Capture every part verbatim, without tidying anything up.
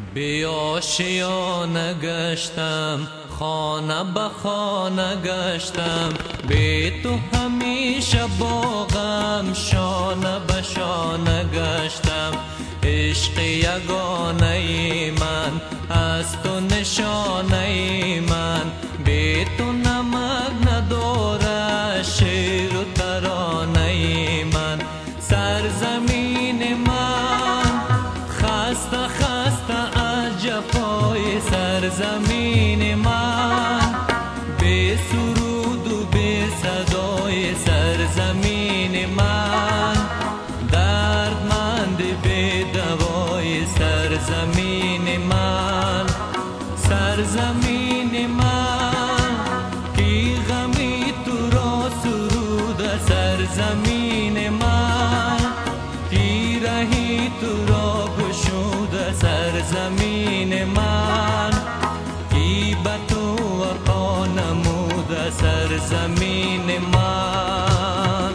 بی آشیانه گشتم، خانه به خانه گشتم، بی تو همیشه با غم شانه به شانه گشتم. عشق یگانه من از تو نشانه من، بی تو نمک نداره شعر و ترانه من. سرزمین من خسته خسته از جفای سرزمین من، بی سرود و بی صدای سرزمین من، دردمند بی دوای سرزمین من. سرزمین من کی غمی تو را سرود، سرزمین من کی رهی تو را گشود، سرزمین من کی به تو وفا نمود، سرزمین من.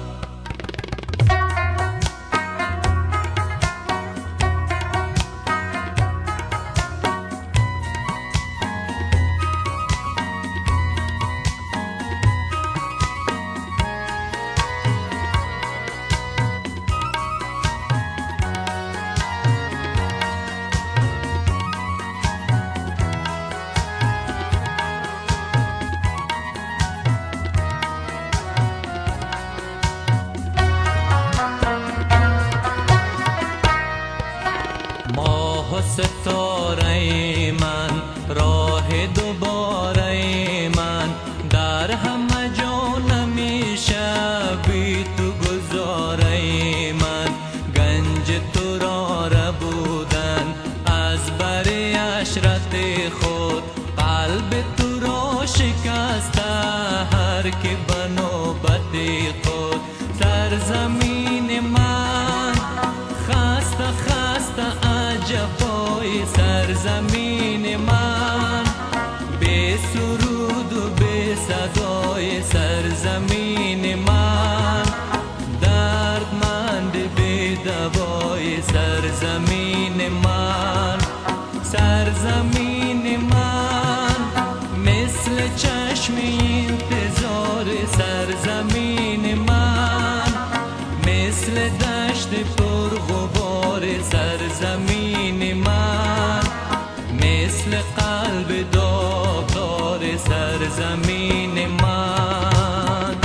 ماه و ستاره من، راه دوباره من، در همه جا نمیشه بی تو گذاره من. گنج تو را ربودن از بر عشرت خود، قلب تو را شکسته هر که به نوبت خود. سرزمین من خسته خسته جفای سرزمین من، بی سرود و بی صدای سرزمین من، دردمند بی دوای سرزمین من. سرزمین من مثل چشم انتظار سرزمین من، مثل دشت پرغبار سرزمین من، مثل قلب داغدار سرزمین من.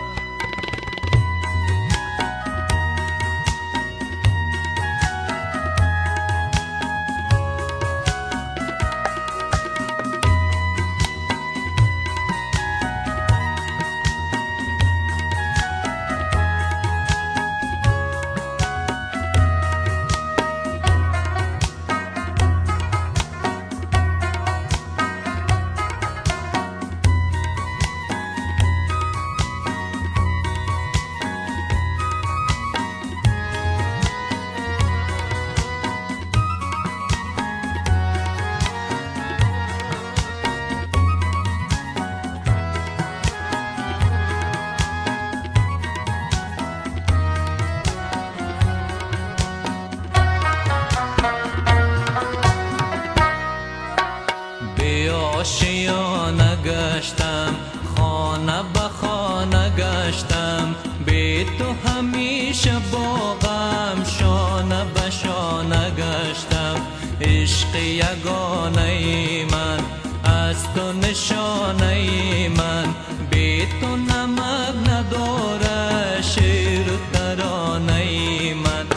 آشیانه گشتم، خانه به خانه گشتم، بی تو همیشه با غم شانه به شانه گشتم. عشق یگانه من از تو نشانه من، بی تو نمک نداره شعر و ترانه من.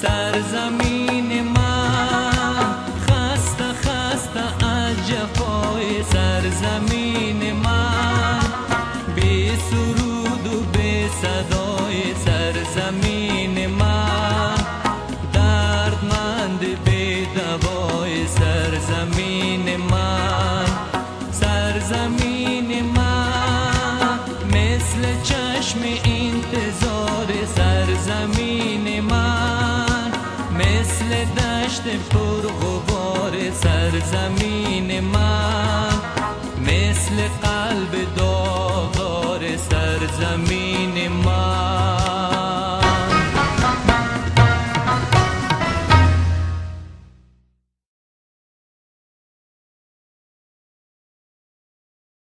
سرزمین من خسته خسته از جفای سرزمین من، بی سرود و بی صدای سرزمین من، دردمند بی دوای سرزمین من. سرزمین من مثل چشم انتظار سرزمین من، مثل دشت پرغبار سرزمین من، مثل قلب داغدار سرزمین من.